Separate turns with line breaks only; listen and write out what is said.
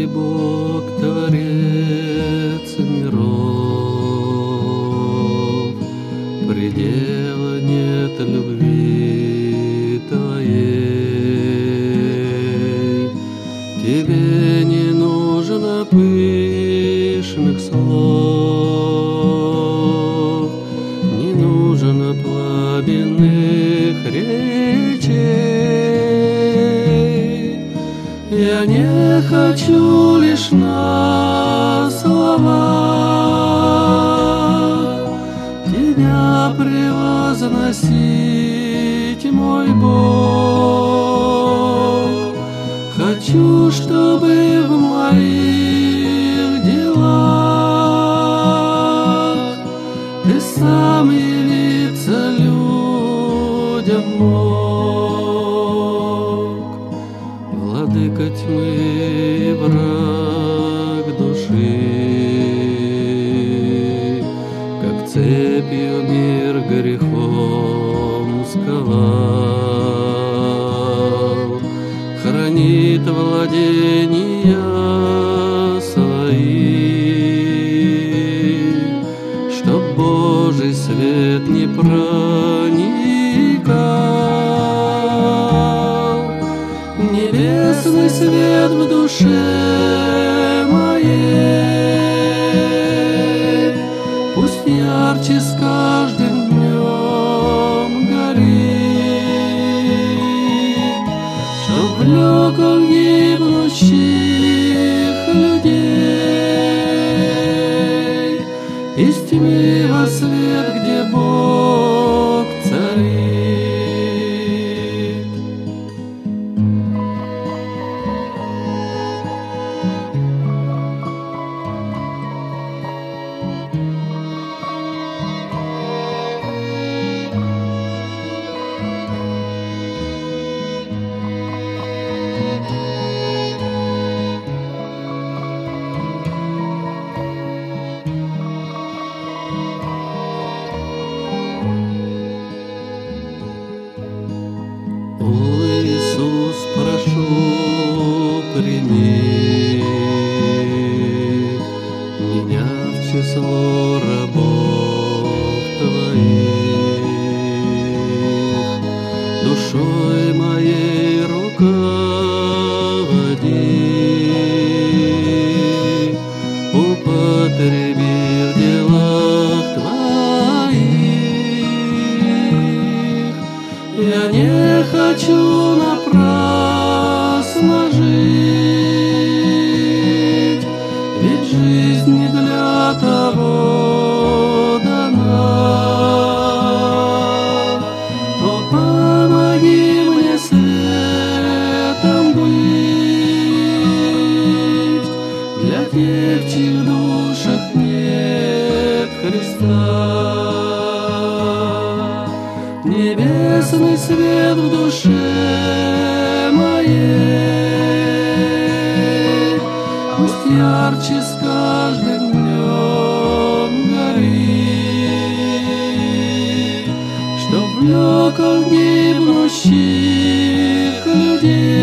Бог, Творец миров, предела нет любви Твоей. Тебе не нужно пышных слов, не нужно пламенных речей. Я не хочу лишь на словах Тебя превозносить, мой Бог. Хочу, чтобы в моих делах Ты сам явиться людям мог. Владыка тьмы и враг души, как цепью мир грехом сковал, хранит владения свои, чтоб Божий свет не проникал. Небесный свет в душе моей пусть ярче с каждым днем горит, чтоб влек он гибнущих людей из тьмы во свет, где Бог царит. О, Иисус, прошу, прими меня в число рабов Твоих, душой моей руководи, употреби в делах Твоих. Я не хочу напрасно жить, ведь жизнь не для того дана. То помоги мне светом быть для тех, в чьих душах нет Христа. Небесный свет в душе моей пусть ярче с каждым днем горит, чтоб влек он гибнущих людей